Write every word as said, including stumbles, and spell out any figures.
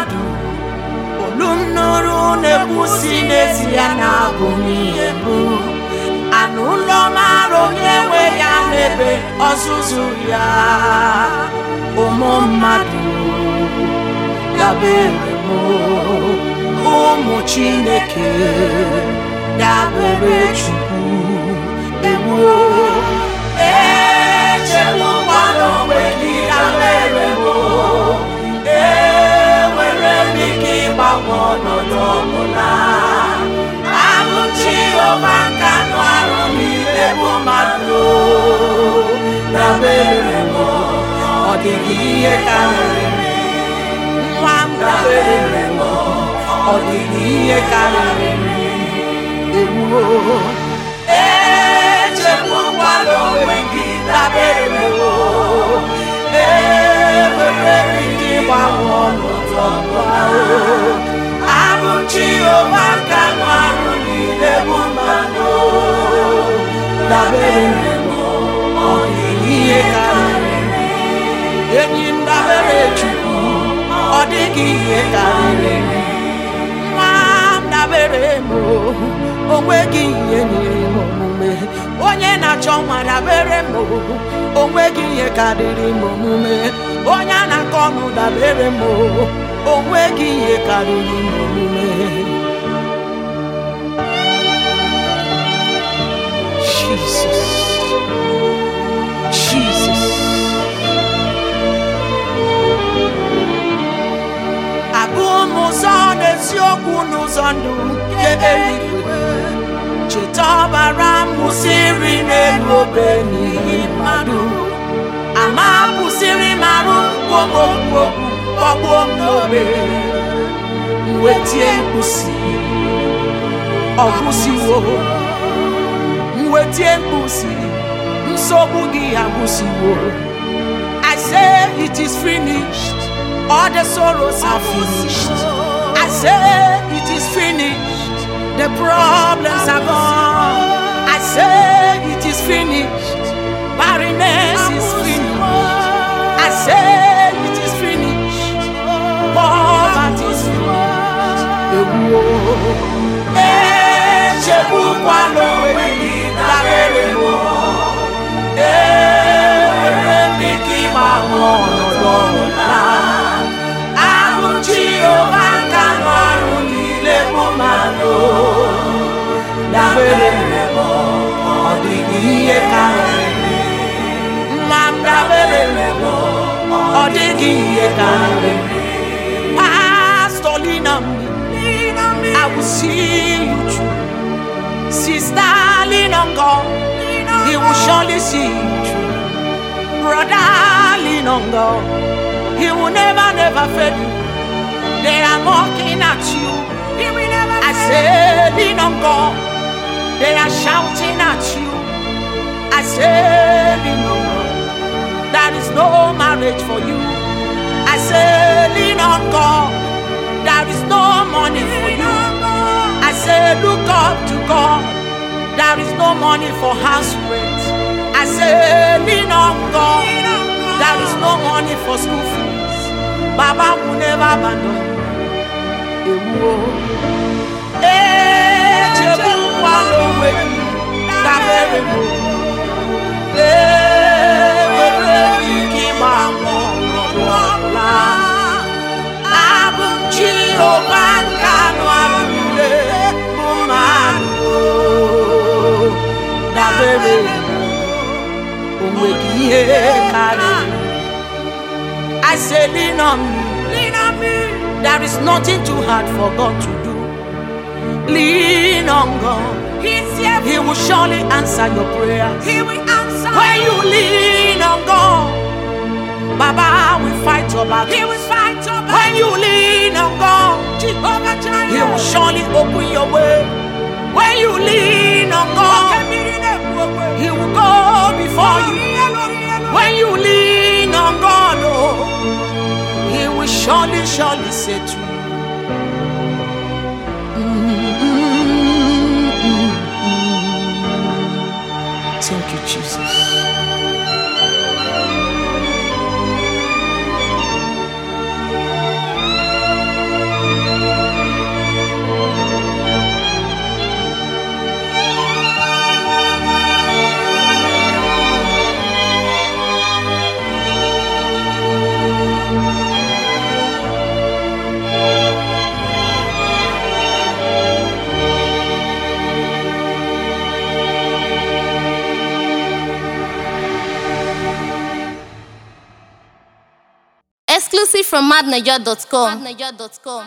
mmadụ olu m nụrụ na-ekwusi n'ezie na abụ m ihe bụ anụ ụlọ mara onye nwe ya n'ebe ọzụzụ ya. Ụmụ mmadụ dabere m, ụmụ Chineke dabere Chukwu. Ewo echegbukwala onwe gị, dabere m. Enwere m ike ịgbanwe ọnọdụ ọbụla. Abụ Jehova ka nụ arụ niile bụ mmadụ. Dabere m, ọ dịghị ihe karịrị. Nwa m dabere m, ọ dịghị ihe karịrị. Ewo echegbukwala onwe gị, dabere m. Enwere m ike ịgbanwe ọnọdụ ọbụla. Abụ Jehova ka nụ arụ niile bụ mmadụ. Dabere m, ọ dịghị ihe karịrị. Enyi m dabere Chukwu, ọ dịghị ihe karịrị. Nwa m dabere m, o nweghị ihe nyere m omume. Onye na-achọ nwa dabere m, o nweghị ihe karịrị m omume. Onye a na-akọ ọnụ dabere m, o nweghị ihe karịrị m omume. Jesus, Jesus. Abụ m ụzọ n'eziokwu n'ụzọ ndụ nke eluigwe. Cheta ọbara m kwụsịrị n'elu obe n'ihi mmadụ. Ama kwụsịrị m arụ mkpọmkpọ kpọgbuo m n'obe. Mwetie mkpusi ọ kwụsịwo. Mwetie mkpusi nsogbu gị agwụsịwo. I say it is finished. All the sorrows are finished. I say it is finished. The problems are gone. I say it is finished. Barrenness is finished. I say it is finished. Poverty is finished. Ewo echegbukwala onwe gị, dabere m. Enwere m ike ịgbanwe ọnọdụ ọbụla. Abụ Jehova ka nụ arụ niile bụ mmadụ. Dabere m, ọ dịghị ihe karịrị. Nwa m dabere m, ọ dịghị ihe karịrị. Pastor, lean on me, I will see you through. Sister, lean on God, He will surely see you through. Brother, lean on God, He will never, never fail you. They are mocking at you, I say lean on God. They are shouting at you, I say lean on God. There is no marriage for you, I say lean on God. There is no money for you, I say look up to God. There is no money for house rent, I say lean on God. There is no money for school fees, Baba will never abandon you. Ewo echegbukwala onwe gị, dabere m. Enwere m ike ịgbanwe ọnọdụ ọbụla. Abụ m Jehova ka nụ arụ niile bụ mmadụ. Dabere m, o nweghị ihe karịrị. I say lean on me, lean on me. There is nothing too hard for God to do. Lean on God, He's here. He will surely answer your prayers. He will answer. When you lean on God, Baba will fight your battle. He will fight your battle. When you lean on God, Jehovah Jireh, He will surely open your way. When you lean on God, He will go before you. When you lean on God, oh, He will surely, surely say to you. Thank you, Jesus. from mad naija dot com.